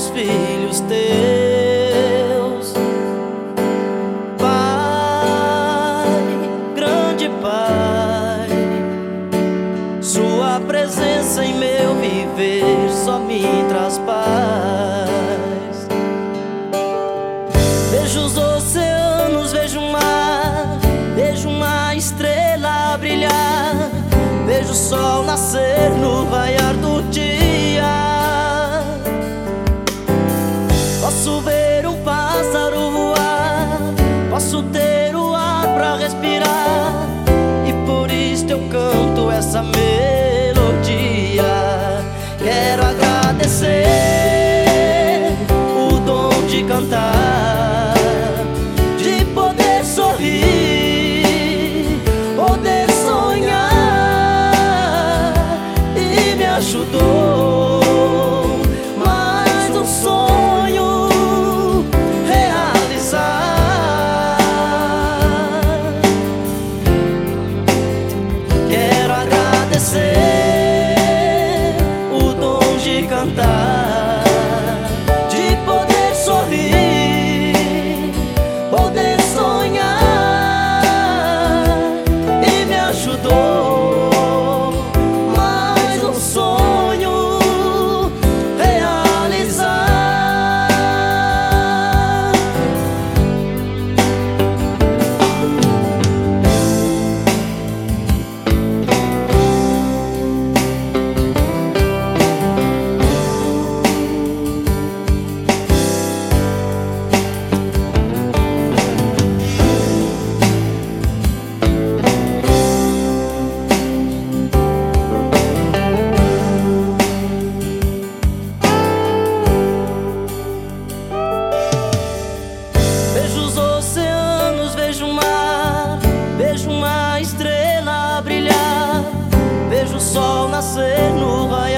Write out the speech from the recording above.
os filhos teus. Pai, grande Pai, Sua presença em meu viver só me traz paz. Vejo os oceanos, vejo o mar, vejo uma estrela brilhar, vejo o sol nascer no raiar do dia. Posso ver um pássaro voar, posso ter o ar pra respirar, e por isso eu canto essa melodia. Quero agradecer o dom de cantar, de poder sorrir, poder sonhar, e me ajudou mais um sonho realizar. Quero agradecer o dom de cantar, de poder sorrir, poder sonhar, e me ajudou mais um sonho realizar. Vejo os oceanos, vejo o mar, vejo uma estrela brilhar, vejo o sol nascer no raiar